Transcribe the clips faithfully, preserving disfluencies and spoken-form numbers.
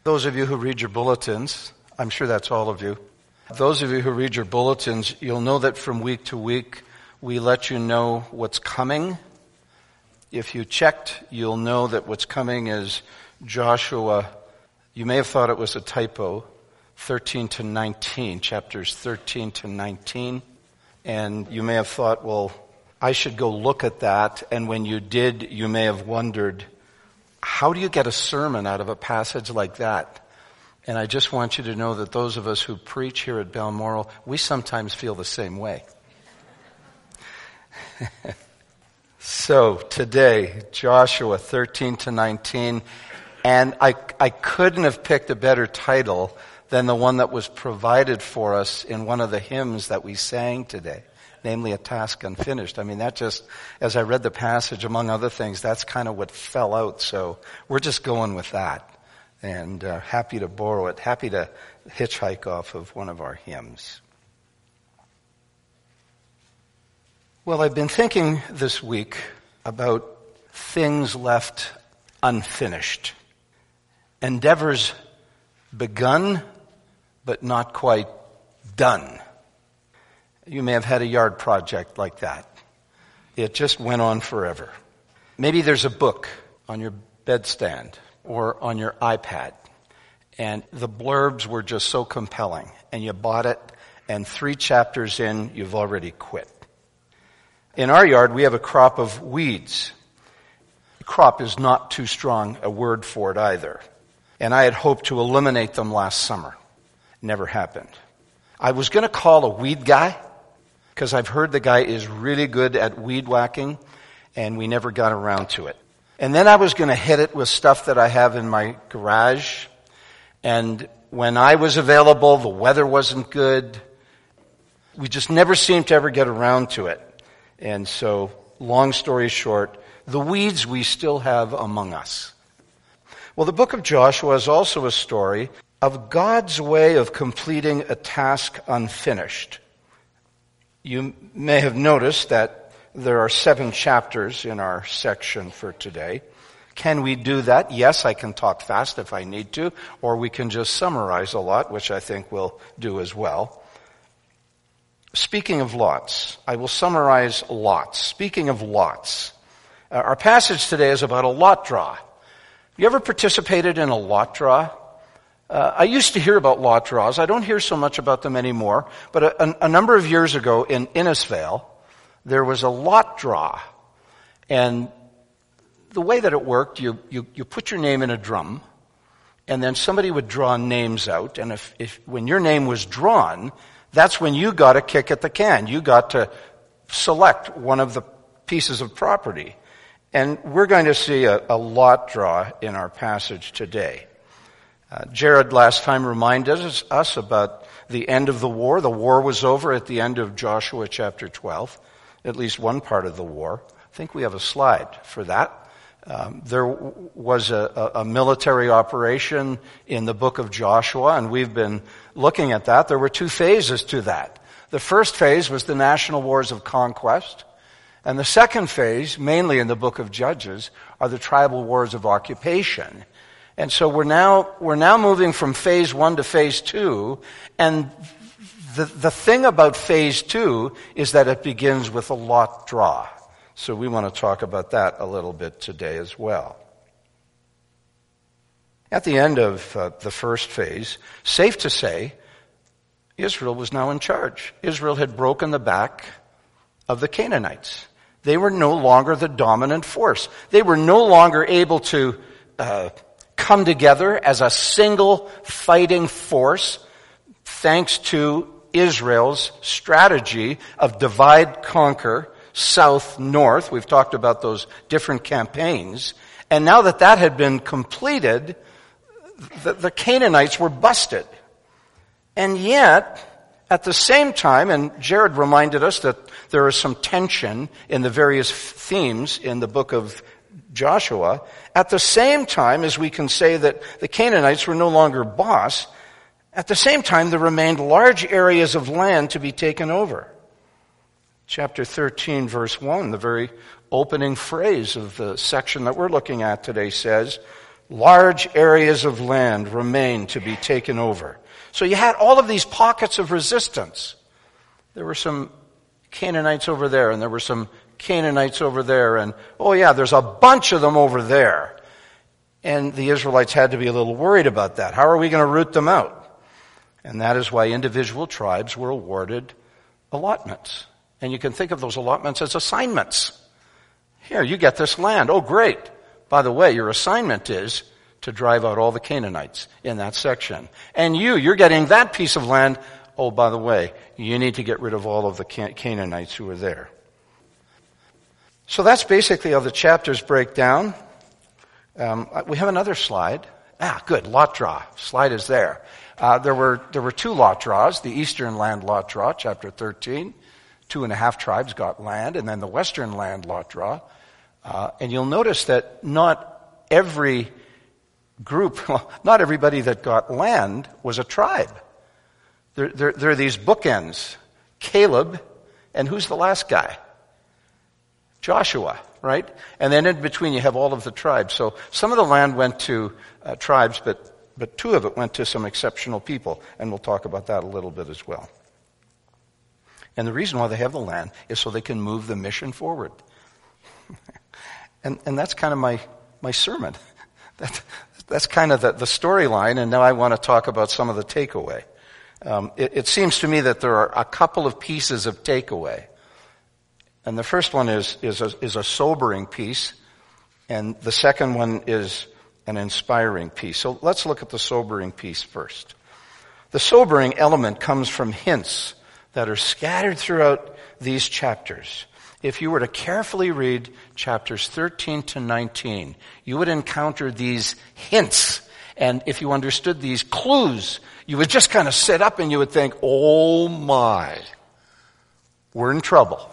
Those of you who read your bulletins, I'm sure that's all of you. Those of you who read your bulletins, you'll know that from week to week, we let you know what's coming. If you checked, you'll know that what's coming is Joshua. You may have thought it was a typo, thirteen to nineteen, chapters thirteen to nineteen. And you may have thought, well, I should go look at that. And when you did, you may have wondered, how do you get a sermon out of a passage like that? And I just want you to know that those of us who preach here at Balmoral, we sometimes feel the same way. So today, Joshua thirteen to nineteen, and I, I couldn't have picked a better title than the one that was provided for us in one of the hymns that we sang today, namely A Task Unfinished. I mean, that just, as I read the passage, among other things, that's kind of what fell out. So we're just going with that. And uh, happy to borrow it, happy to hitchhike off of one of our hymns. Well, I've been thinking this week about things left unfinished. Endeavors begun, but not quite done. You may have had a yard project like that. It just went on forever. Maybe there's a book on your bedstand or on your iPad, and the blurbs were just so compelling, and you bought it, and three chapters in, you've already quit. In our yard, we have a crop of weeds. Crop is not too strong a word for it either. And I had hoped to eliminate them last summer. Never happened. I was going to call a weed guy, because I've heard the guy is really good at weed whacking, and we never got around to it. And then I was going to hit it with stuff that I have in my garage. And when I was available, the weather wasn't good. We just never seemed to ever get around to it. And so, long story short, the weeds we still have among us. Well, the book of Joshua is also a story of God's way of completing a task unfinished. You may have noticed that there are seven chapters in our section for today. Can we do that? Yes, I can talk fast if I need to, or we can just summarize a lot, which I think we'll do as well. Speaking of lots, I will summarize lots. Speaking of lots, uh, our passage today is about a lot draw. You ever participated in a lot draw? Uh, I used to hear about lot draws. I don't hear so much about them anymore, but a, a, a number of years ago in Innisfail, there was a lot draw. And the way that it worked, you, you, you put your name in a drum, and then somebody would draw names out, and if, if when your name was drawn, that's when you got a kick at the can. You got to select one of the pieces of property. And we're going to see a, a lot draw in our passage today. Uh, Jared last time reminded us, us about the end of the war. The war was over at the end of Joshua chapter twelve, at least one part of the war. I think we have a slide for that. Um, there w- was a, a, a military operation in the book of Joshua, and we've been looking at that. There were two phases to that. The first phase was the national wars of conquest, and the second phase, mainly in the book of Judges, are the tribal wars of occupation. And so we're now we're now moving from phase one to phase two, and the the thing about phase two is that it begins with a lot draw. So we want to talk about that a little bit today as well. At the end of uh, the first phase, safe to say, Israel was now in charge. Israel had broken the back of the Canaanites. They were no longer the dominant force. They were no longer able to uh, come together as a single fighting force, thanks to Israel's strategy of divide, conquer, south, north. We've talked about those different campaigns. And now that that had been completed, the, the Canaanites were busted. And yet, at the same time, and Jared reminded us that there is some tension in the various themes in the book of Joshua, at the same time as we can say that the Canaanites were no longer boss, at the same time there remained large areas of land to be taken over. Chapter thirteen, verse one, the very opening phrase of the section that we're looking at today says, large areas of land remained to be taken over. So you had all of these pockets of resistance. There were some Canaanites over there, and there were some Canaanites over there, and oh yeah, there's a bunch of them over there. And the Israelites had to be a little worried about that. How are we going to root them out? And that is why individual tribes were awarded allotments. And you can think of those allotments as assignments. Here, you get this land. Oh, great. By the way, your assignment is to drive out all the Canaanites in that section. And you, you're getting that piece of land. Oh, by the way, you need to get rid of all of the Canaanites who are there. So that's basically how the chapters break down. Um, we have another slide. Ah, good, lot draw. Slide is there. Uh, there were there were two lot draws. The eastern land lot draw, chapter thirteen. Two and a half tribes got land, and then the western land lot draw. Uh, and you'll notice that not every group, well, not everybody that got land was a tribe. There, there, there are these bookends. Caleb, and who's the last guy? Joshua, right? And then in between you have all of the tribes. So some of the land went to uh, tribes, but, but two of it went to some exceptional people. And we'll talk about that a little bit as well. And the reason why they have the land is so they can move the mission forward. and, and that's kind of my, my sermon. That, that's kind of the, the storyline, and now I want to talk about some of the takeaway. Um, it, it seems to me that there are a couple of pieces of takeaway. And the first one is, is, a, is a sobering piece, and the second one is an inspiring piece. So let's look at the sobering piece first. The sobering element comes from hints that are scattered throughout these chapters. If you were to carefully read chapters thirteen to nineteen, you would encounter these hints. And if you understood these clues, you would just kind of sit up and you would think, oh my, we're in trouble.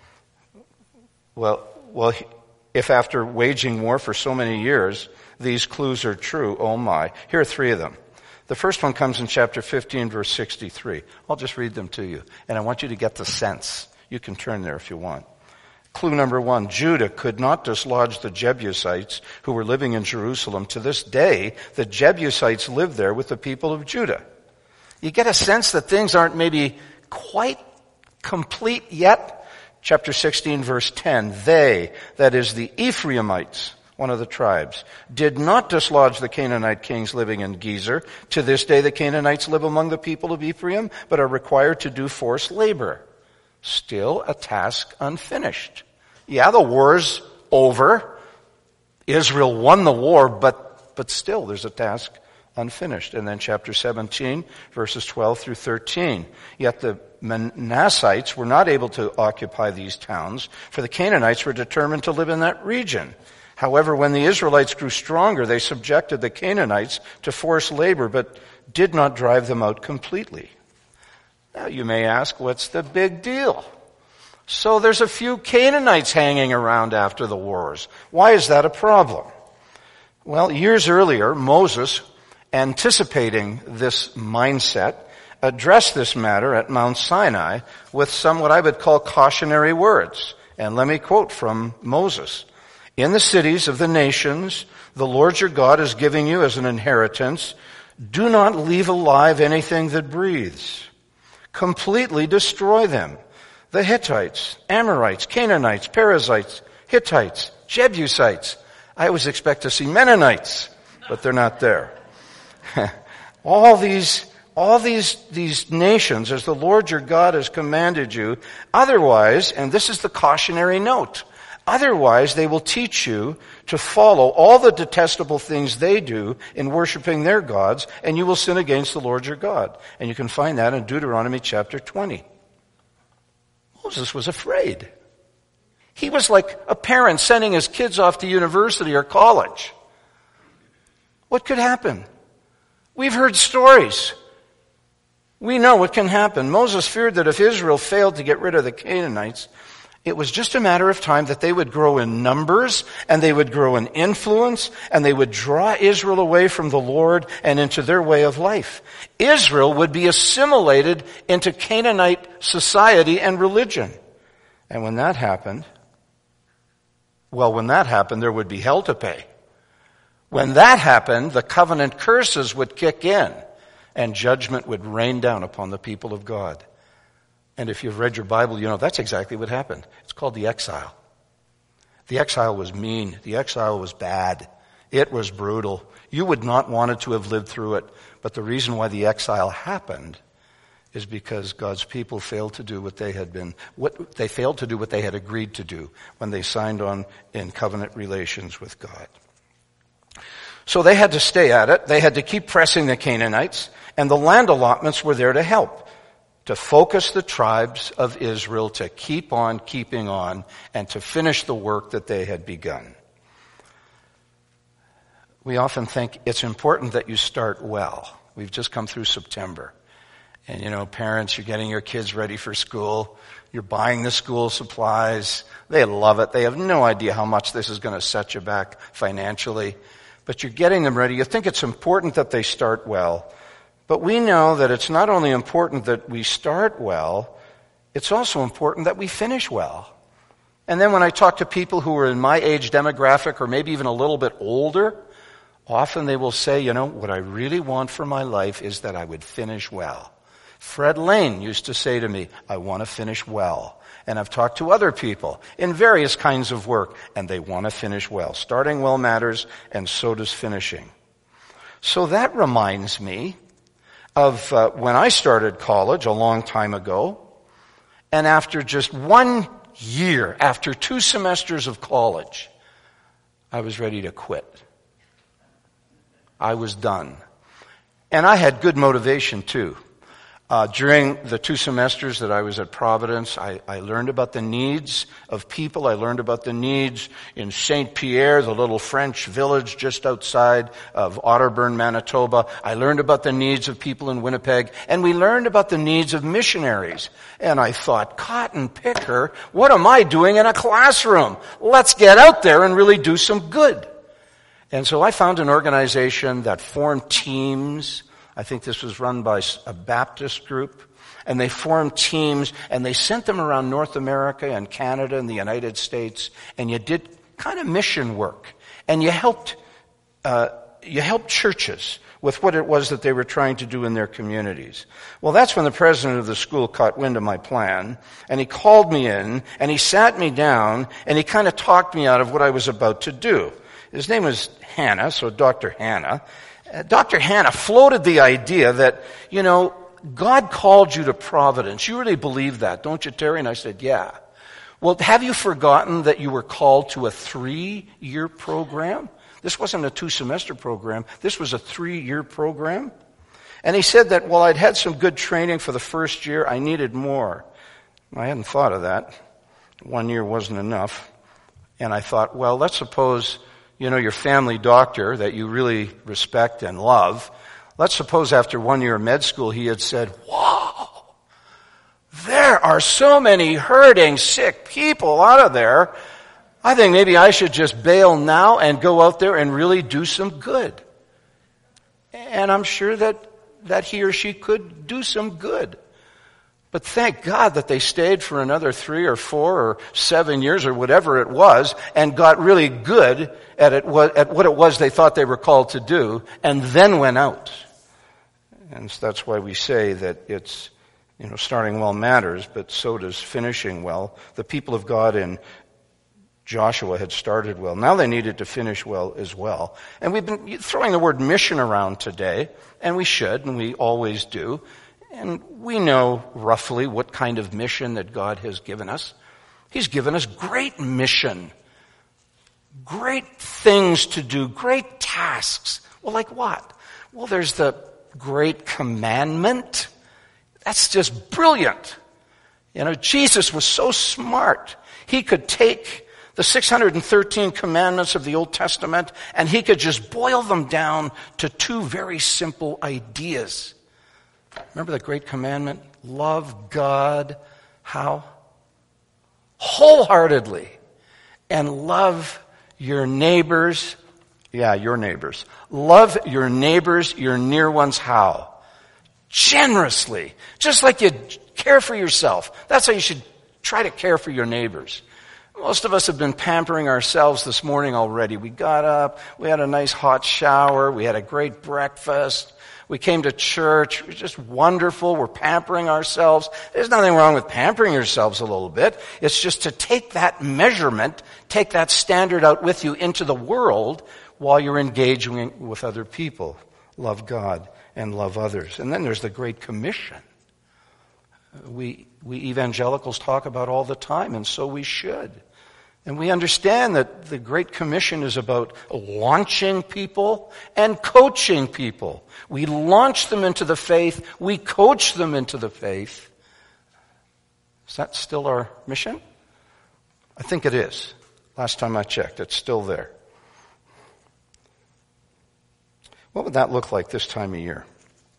Well, well, if after waging war for so many years, these clues are true, oh my. Here are three of them. The first one comes in chapter fifteen, verse sixty-three. I'll just read them to you, and I want you to get the sense. You can turn there if you want. Clue number one, Judah could not dislodge the Jebusites who were living in Jerusalem. To this day, the Jebusites live there with the people of Judah. You get a sense that things aren't maybe quite complete yet. Chapter sixteen, verse ten, they, that is the Ephraimites, one of the tribes, did not dislodge the Canaanite kings living in Gezer. To this day, the Canaanites live among the people of Ephraim, but are required to do forced labor. Still a task unfinished. Yeah, the war's over. Israel won the war, but, but still there's a task unfinished. And then chapter seventeen, verses twelve through thirteen. Yet the Manassites were not able to occupy these towns, for the Canaanites were determined to live in that region. However, when the Israelites grew stronger, they subjected the Canaanites to forced labor, but did not drive them out completely. Now you may ask, what's the big deal? So there's a few Canaanites hanging around after the wars. Why is that a problem? Well, years earlier, Moses, anticipating this mindset, addressed this matter at Mount Sinai with some what I would call cautionary words. And let me quote from Moses. In the cities of the nations, the Lord your God is giving you as an inheritance. Do not leave alive anything that breathes. Completely destroy them. The Hittites, Amorites, Canaanites, Perizzites, Hittites, Jebusites. I always expect to see Mennonites, but they're not there. all these, all these, these nations, as the Lord your God has commanded you, otherwise, and this is the cautionary note, otherwise they will teach you to follow all the detestable things they do in worshiping their gods, and you will sin against the Lord your God. And you can find that in Deuteronomy chapter twenty. Moses was afraid. He was like a parent sending his kids off to university or college. What could happen? We've heard stories. We know what can happen. Moses feared that if Israel failed to get rid of the Canaanites, it was just a matter of time that they would grow in numbers, and they would grow in influence, and they would draw Israel away from the Lord and into their way of life. Israel would be assimilated into Canaanite society and religion. And when that happened, well, when that happened, there would be hell to pay. When that happened, the covenant curses would kick in and judgment would rain down upon the people of God. And if you've read your Bible, you know that's exactly what happened. It's called the exile. The exile was mean. The exile was bad. It was brutal. You would not want to have lived through it. But the reason why the exile happened is because God's people failed to do what they had been, what they failed to do what they had agreed to do when they signed on in covenant relations with God. So they had to stay at it. They had to keep pressing the Canaanites, and the land allotments were there to help, to focus the tribes of Israel to keep on keeping on and to finish the work that they had begun. We often think it's important that you start well. We've just come through September. And you know, parents, you're getting your kids ready for school. You're buying the school supplies. They love it. They have no idea how much this is going to set you back financially. But you're getting them ready. You think it's important that they start well. But we know that it's not only important that we start well, it's also important that we finish well. And then when I talk to people who are in my age demographic or maybe even a little bit older, often they will say, you know, what I really want for my life is that I would finish well. Fred Lane used to say to me, I want to finish well. And I've talked to other people in various kinds of work, and they want to finish well. Starting well matters, and so does finishing. So that reminds me of uh, when I started college a long time ago, and after just one year, after two semesters of college, I was ready to quit. I was done. And I had good motivation too. Uh, during the two semesters that I was at Providence, I, I learned about the needs of people. I learned about the needs in Saint Pierre, the little French village just outside of Otterburn, Manitoba. I learned about the needs of people in Winnipeg. And we learned about the needs of missionaries. And I thought, cotton picker, what am I doing in a classroom? Let's get out there and really do some good. And so I found an organization that formed teams. I think this was run by a Baptist group. And they formed teams and they sent them around North America and Canada and the United States. And you did kind of mission work. And you helped, uh, you helped churches with what it was that they were trying to do in their communities. Well, that's when the president of the school caught wind of my plan. And he called me in and he sat me down and he kind of talked me out of what I was about to do. His name was Hannah, so Doctor Hannah. Uh, Doctor Hannah floated the idea that, you know, God called you to Providence. You really believe that, don't you, Terry? And I said, yeah. Well, have you forgotten that you were called to a three-year program? This wasn't a two-semester program. This was a three-year program. And he said that, well, I'd had some good training for the first year. I needed more. I hadn't thought of that. One year wasn't enough. And I thought, well, let's suppose, you know, your family doctor that you really respect and love, let's suppose after one year of med school he had said, wow, there are so many hurting, sick people out of there. I think maybe I should just bail now and go out there and really do some good. And I'm sure that, that he or she could do some good. But thank God that they stayed for another three or four or seven years or whatever it was and got really good at it, at what it was they thought they were called to do and then went out. And that's why we say that it's, you know, starting well matters, but so does finishing well. The people of God in Joshua had started well. Now they needed to finish well as well. And we've been throwing the word mission around today, and we should, and we always do. And we know roughly what kind of mission that God has given us. He's given us great mission. Great things to do. Great tasks. Well, like what? Well, there's the great commandment. That's just brilliant. You know, Jesus was so smart. He could take the six hundred thirteen commandments of the Old Testament and he could just boil them down to two very simple ideas. Remember the great commandment? Love God, how? Wholeheartedly. And love your neighbors. Yeah, your neighbors. Love your neighbors, your near ones, how? Generously. Just like you care for yourself. That's how you should try to care for your neighbors. Most of us have been pampering ourselves this morning already. We got up, we had a nice hot shower, we had a great breakfast, we came to church. It was just wonderful. We're pampering ourselves. There's nothing wrong with pampering yourselves a little bit. It's just to take that measurement, take that standard out with you into the world while you're engaging with other people. Love God and love others. And then there's the Great Commission. We, we evangelicals talk about all the time, and so we should. And we understand that the Great Commission is about launching people and coaching people. We launch them into the faith. We coach them into the faith. Is that still our mission? I think it is. Last time I checked, it's still there. What would that look like this time of year?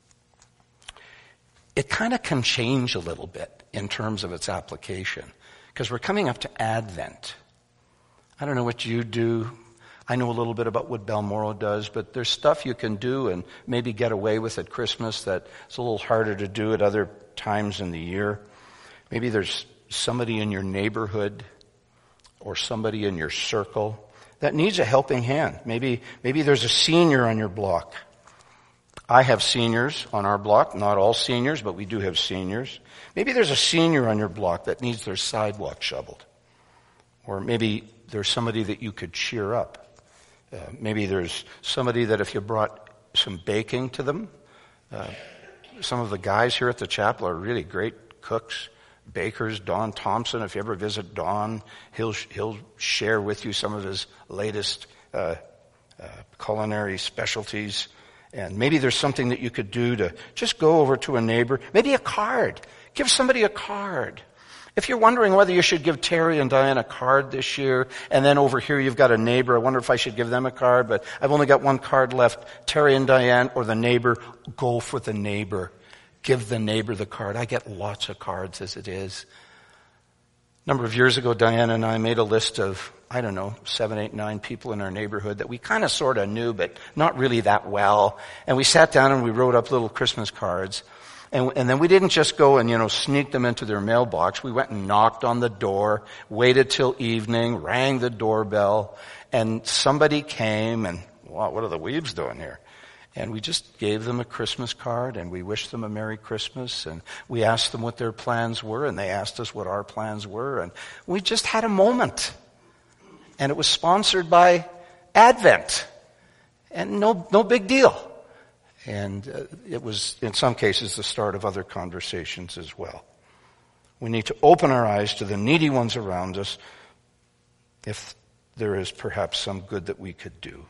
It kind of can change a little bit in terms of its application, because we're coming up to Advent. I don't know what you do. I know a little bit about what Balmoral does, but there's stuff you can do and maybe get away with at Christmas that it's a little harder to do at other times in the year. Maybe there's somebody in your neighborhood or somebody in your circle that needs a helping hand. Maybe, maybe there's a senior on your block. I have seniors on our block, not all seniors, but we do have seniors. Maybe there's a senior on your block that needs their sidewalk shoveled. Or maybe there's somebody that you could cheer up. Uh, maybe there's somebody that if you brought some baking to them, uh, some of the guys here at the chapel are really great cooks, bakers. Don Thompson, if you ever visit Don, he'll he'll share with you some of his latest uh, uh, culinary specialties. And maybe there's something that you could do to just go over to a neighbor. Maybe a card. Give somebody a card. If you're wondering whether you should give Terry and Diane a card this year, and then over here you've got a neighbor, I wonder if I should give them a card, but I've only got one card left. Terry and Diane or the neighbor, go for the neighbor. Give the neighbor the card. I get lots of cards as it is. A number of years ago, Diane and I made a list of, I don't know, seven, eight, nine people in our neighborhood that we kind of sort of knew, but not really that well. And we sat down and we wrote up little Christmas cards. And, and then we didn't just go and, you know, sneak them into their mailbox. We went and knocked on the door, waited till evening, rang the doorbell, and somebody came and, wow, what are the weebs doing here? And we just gave them a Christmas card and we wished them a Merry Christmas, and we asked them what their plans were and they asked us what our plans were, and we just had a moment. And it was sponsored by Advent. And no, no big deal. And uh, it was, in some cases, the start of other conversations as well. We need to open our eyes to the needy ones around us if there is perhaps some good that we could do.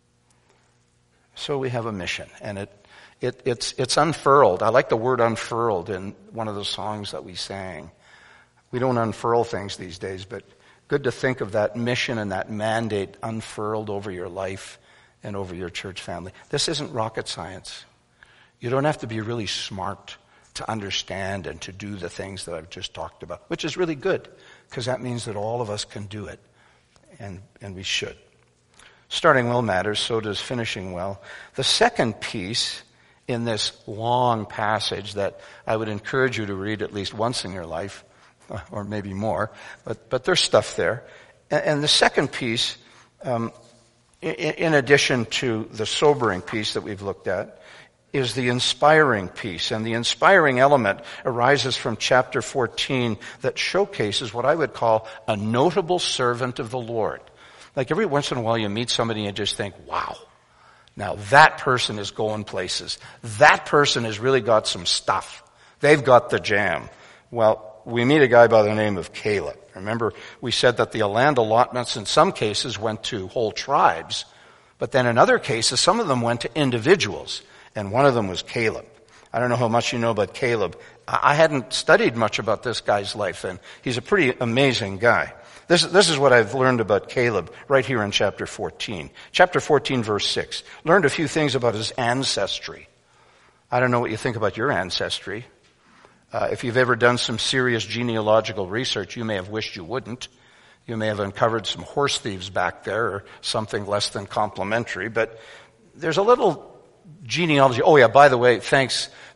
So we have a mission, and it, it it's it's unfurled. I like the word unfurled in one of the songs that we sang. We don't unfurl things these days, but good to think of that mission and that mandate unfurled over your life and over your church family. This isn't rocket science. You don't have to be really smart to understand and to do the things that I've just talked about, which is really good, because that means that all of us can do it, and, and we should. Starting well matters, so does finishing well. The second piece in this long passage that I would encourage you to read at least once in your life, or maybe more, but, but there's stuff there. And, and the second piece, um, in addition to the sobering piece that we've looked at, is the inspiring piece. And the inspiring element arises from chapter fourteen that showcases what I would call a notable servant of the Lord. Like every once in a while you meet somebody and you just think, wow, now that person is going places. That person has really got some stuff. They've got the jam. Well, we meet a guy by the name of Caleb. Remember, we said that the land allotments in some cases went to whole tribes, but then in other cases, some of them went to individuals, and one of them was Caleb. I don't know how much you know about Caleb. I hadn't studied much about this guy's life, and he's a pretty amazing guy. This, this is what I've learned about Caleb right here in chapter fourteen. Chapter fourteen, verse six. Learned a few things about his ancestry. I don't know what you think about your ancestry. Uh, if you've ever done some serious genealogical research, you may have wished you wouldn't. You may have uncovered some horse thieves back there or something less than complimentary, but there's a little genealogy. Oh yeah, by the way, thanks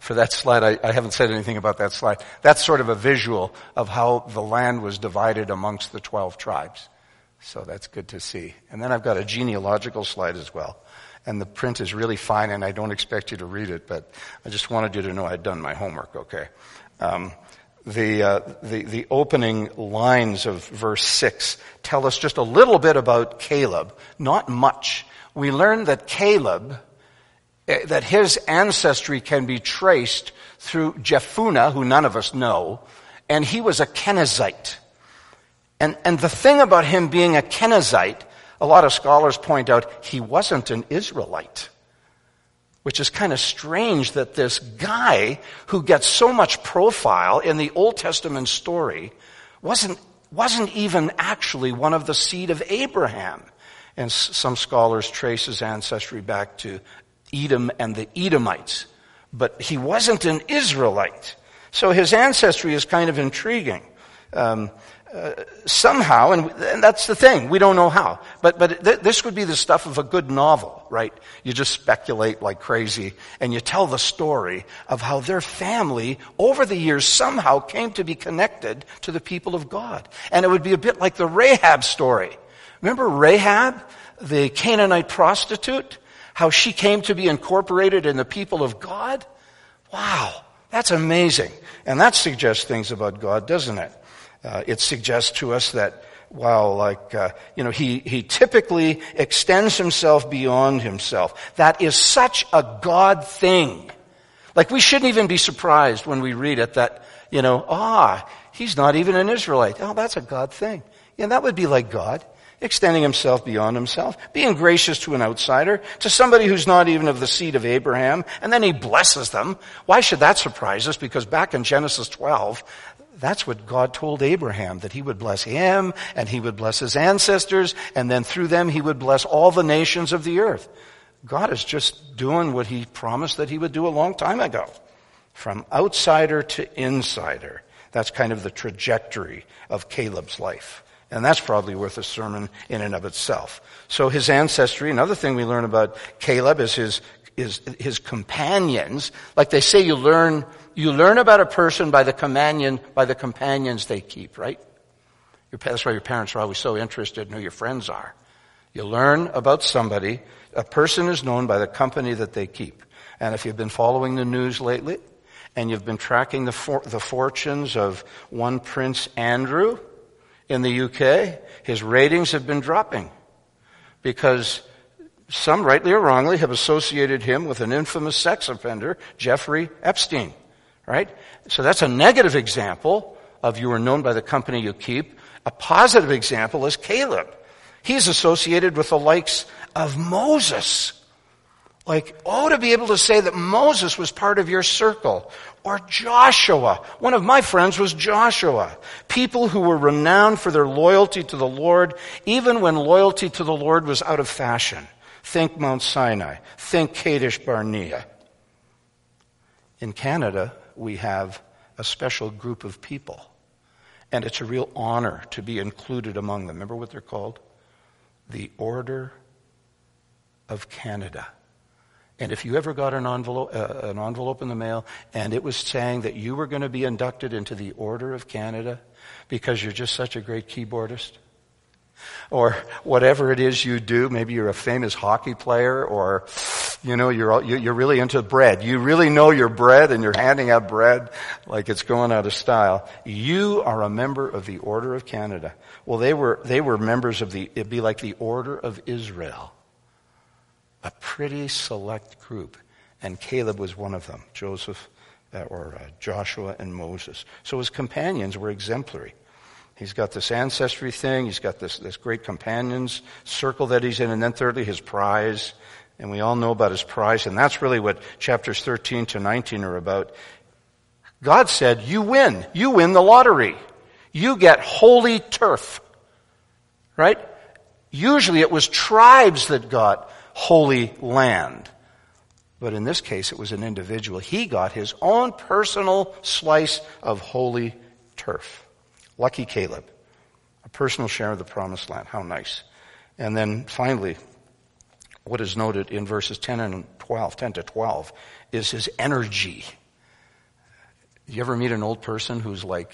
for that slide, I, I haven't said anything about that slide. That's sort of a visual of how the land was divided amongst the twelve tribes. So that's good to see. And then I've got a genealogical slide as well. And the print is really fine, and I don't expect you to read it, but I just wanted you to know I'd done my homework, okay? Um, the, uh, the, the opening lines of verse six tell us just a little bit about Caleb. Not much. We learn that Caleb, that his ancestry can be traced through Jephunneh, who none of us know, and he was a Kenizzite. And, and the thing about him being a Kenizzite, a lot of scholars point out he wasn't an Israelite, which is kind of strange that this guy who gets so much profile in the Old Testament story wasn't, wasn't even actually one of the seed of Abraham. And some scholars trace his ancestry back to Edom and the Edomites. But he wasn't an Israelite. So his ancestry is kind of intriguing. Um, uh, somehow, and, and that's the thing, we don't know how. But, but th- this would be the stuff of a good novel, right? You just speculate like crazy, and you tell the story of how their family, over the years, somehow came to be connected to the people of God. And it would be a bit like the Rahab story. Remember Rahab, the Canaanite prostitute? How she came to be incorporated in the people of God? Wow, that's amazing. And that suggests things about God, doesn't it? Uh, it suggests to us that, well, like, uh, you know, he, he typically extends himself beyond himself. That is such a God thing. Like, we shouldn't even be surprised when we read it that, you know, ah, he's not even an Israelite. Oh, that's a God thing. Yeah, that would be like God. Extending himself beyond himself, being gracious to an outsider, to somebody who's not even of the seed of Abraham, and then he blesses them. Why should that surprise us? Because back in Genesis twelve, that's what God told Abraham, that he would bless him, and he would bless his ancestors, and then through them he would bless all the nations of the earth. God is just doing what he promised that he would do a long time ago. From outsider to insider. That's kind of the trajectory of Caleb's life. And that's probably worth a sermon in and of itself. So his ancestry, another thing we learn about Caleb is his, is his companions. Like they say, you learn, you learn about a person by the companion, by the companions they keep, right? Your, that's why your parents are always so interested in who your friends are. You learn about somebody. A person is known by the company that they keep. And if you've been following the news lately, and you've been tracking the for, the fortunes of one Prince Andrew, in the U K, his ratings have been dropping because some, rightly or wrongly, have associated him with an infamous sex offender, Jeffrey Epstein, right? So that's a negative example of you are known by the company you keep. A positive example is Caleb. He's associated with the likes of Moses. Like, oh, to be able to say that Moses was part of your circle. Or Joshua. One of my friends was Joshua. People who were renowned for their loyalty to the Lord, even when loyalty to the Lord was out of fashion. Think Mount Sinai. Think Kadesh Barnea. In Canada, we have a special group of people. And it's a real honor to be included among them. Remember what they're called? The Order of Canada. And if you ever got an envelope, uh, an envelope in the mail and it was saying that you were going to be inducted into the Order of Canada because you're just such a great keyboardist, or whatever it is you do, maybe you're a famous hockey player, or you know you're you're really into bread. You really know your bread, and you're handing out bread like it's going out of style. You are a member of the Order of Canada. Well, they were they were members of the. It'd be like the Order of Israel. A pretty select group. And Caleb was one of them. Joseph, uh, or uh, Joshua and Moses. So his companions were exemplary. He's got this ancestry thing. He's got this, this great companions circle that he's in. And then thirdly, his prize. And we all know about his prize. And that's really what chapters thirteen to nineteen are about. God said, you win. You win the lottery. You get holy turf. Right? Usually it was tribes that got holy land. But in this case, it was an individual. He got his own personal slice of holy turf. Lucky Caleb. A personal share of the promised land. How nice. And then finally, what is noted in verses ten and twelve, ten to twelve, is his energy. You ever meet an old person who's like,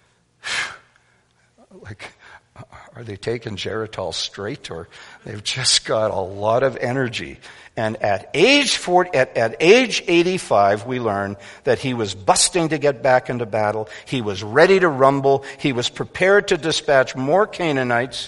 like, are they taking Geritol straight, or they've just got a lot of energy? And at age forty, at, at age eighty-five, we learn that he was busting to get back into battle. He was ready to rumble. He was prepared to dispatch more Canaanites.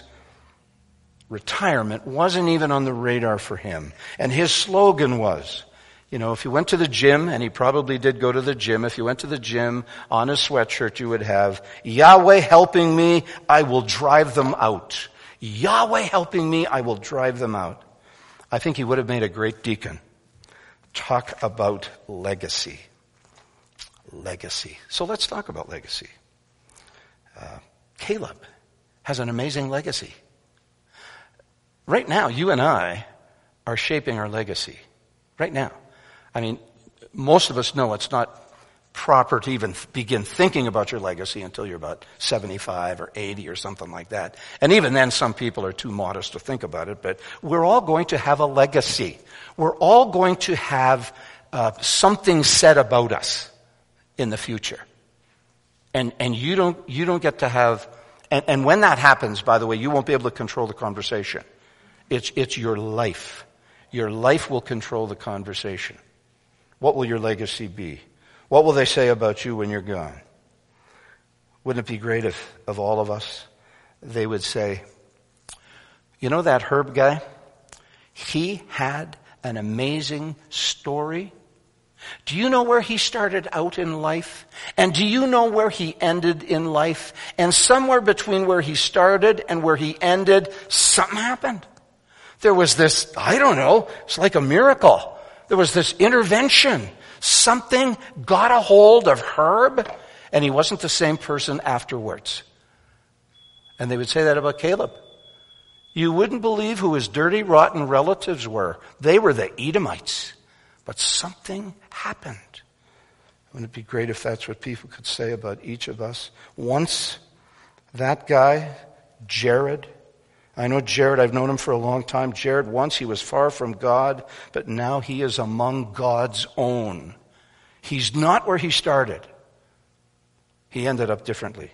Retirement wasn't even on the radar for him. And his slogan was, you know, if you went to the gym, and he probably did go to the gym, if you went to the gym, on his sweatshirt you would have, Yahweh helping me, I will drive them out. Yahweh helping me, I will drive them out. I think he would have made a great deacon. Talk about legacy. Legacy. So let's talk about legacy. Uh, Caleb has an amazing legacy. Right now, you and I are shaping our legacy. Right now. I mean, most of us know it's not proper to even begin thinking about your legacy until you're about seventy-five or eighty or something like that. And even then, some people are too modest to think about it, but we're all going to have a legacy. We're all going to have uh, something said about us in the future. And and you don't you don't get to have, and, and when that happens, by the way, you won't be able to control the conversation. It's it's your life. Your life will control the conversation. What will your legacy be? What will they say about you when you're gone? Wouldn't it be great if, of all of us, they would say, you know that Herb guy? He had an amazing story. Do you know where he started out in life? And do you know where he ended in life? And somewhere between where he started and where he ended, something happened. There was this, I don't know, it's like a miracle. There was this intervention. Something got a hold of Herb, and he wasn't the same person afterwards. And they would say that about Caleb. You wouldn't believe who his dirty, rotten relatives were. They were the Edomites. But something happened. Wouldn't it be great if that's what people could say about each of us? Once, that guy, Jared, I know Jared, I've known him for a long time. Jared, once he was far from God, but now he is among God's own. He's not where he started. He ended up differently.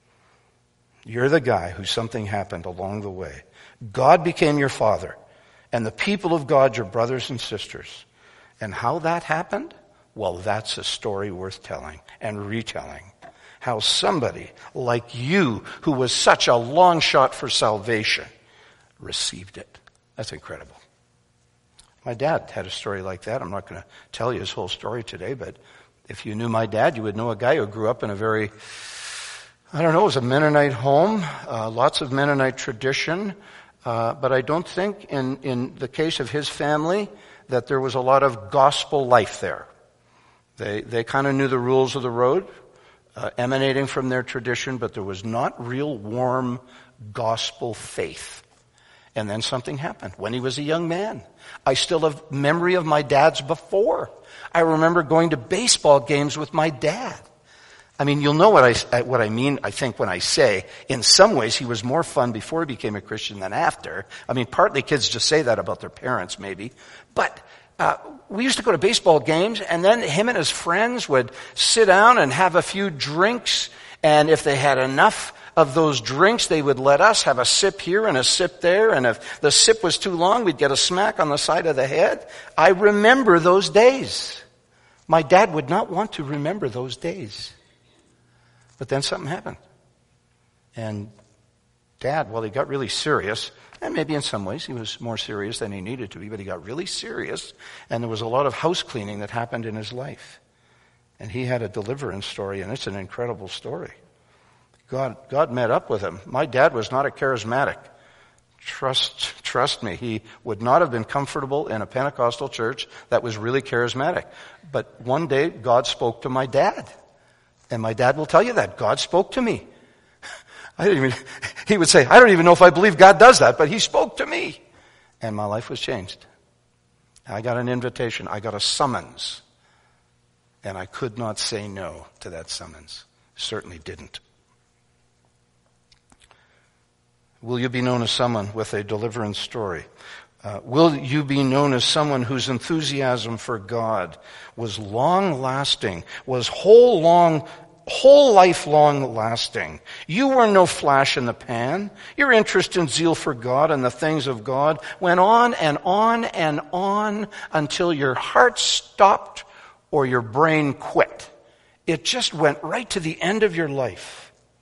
You're the guy who something happened along the way. God became your father, and the people of God your brothers and sisters. And how that happened? Well, that's a story worth telling and retelling. How somebody like you, who was such a long shot for salvation, received it. That's incredible. My dad had a story like that. I'm not going to tell you his whole story today, but if you knew my dad, you would know a guy who grew up in a very, I don't know, it was a Mennonite home, uh, lots of Mennonite tradition, uh, but I don't think in, in the case of his family that there was a lot of gospel life there. They, they kind of knew the rules of the road, uh, emanating from their tradition, but there was not real warm gospel faith. And then something happened when he was a young man. I still have memory of my dad's before. I remember going to baseball games with my dad. I mean, you'll know what I, what I mean, I think, when I say, in some ways, he was more fun before he became a Christian than after. I mean, partly kids just say that about their parents, maybe. But uh, we used to go to baseball games, and then him and his friends would sit down and have a few drinks, and if they had enough of those drinks, they would let us have a sip here and a sip there, and if the sip was too long, we'd get a smack on the side of the head. I remember those days. My dad would not want to remember those days. But then something happened. And Dad, well, he got really serious, and maybe in some ways he was more serious than he needed to be, but he got really serious, and there was a lot of house cleaning that happened in his life. And he had a deliverance story, and it's an incredible story. God, God met up with him. My dad was not a charismatic. Trust, trust me, he would not have been comfortable in a Pentecostal church that was really charismatic. But one day, God spoke to my dad. And my dad will tell you that. God spoke to me. I didn't even, he would say, I don't even know if I believe God does that, but he spoke to me. And my life was changed. I got an invitation. I got a summons. And I could not say no to that summons. Certainly didn't. Will you be known as someone with a deliverance story? Uh, will you be known as someone whose enthusiasm for God was long-lasting, was whole long, whole lifelong lasting? You were no flash in the pan. Your interest and zeal for God and the things of God went on and on and on until your heart stopped or your brain quit. It just went right to the end of your life.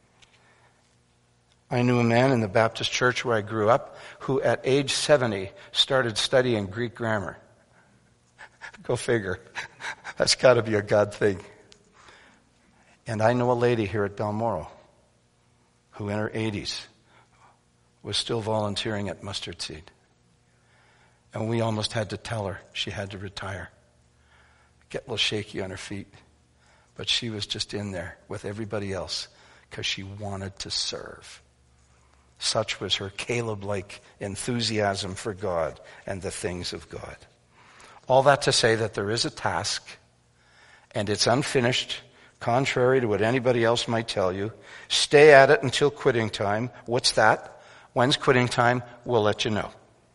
I knew a man in the Baptist church where I grew up who at age seventy started studying Greek grammar. Go figure. That's got to be a God thing. And I know a lady here at Balmoral who in her eighties was still volunteering at Mustard Seed. And we almost had to tell her she had to retire. Get a little shaky on her feet. But she was just in there with everybody else because she wanted to serve. Such was her Caleb-like enthusiasm for God and the things of God. All that to say that there is a task, and it's unfinished, contrary to what anybody else might tell you. Stay at it until quitting time. What's that? When's quitting time? We'll let you know.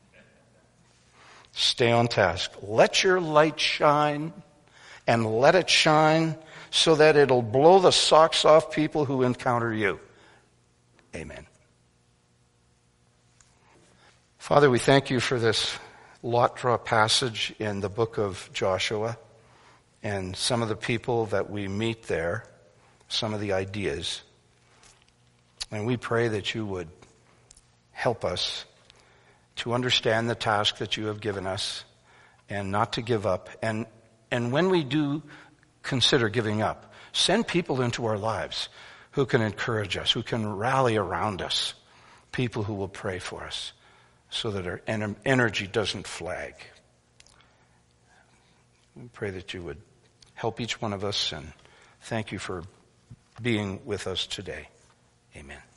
Stay on task. Let your light shine, and let it shine so that it'll blow the socks off people who encounter you. Amen. Father, we thank you for this lot draw passage in the book of Joshua and some of the people that we meet there, some of the ideas. And we pray that you would help us to understand the task that you have given us and not to give up. And, and when we do consider giving up, send people into our lives who can encourage us, who can rally around us, people who will pray for us, so that our energy doesn't flag. We pray that you would help each one of us, and thank you for being with us today. Amen.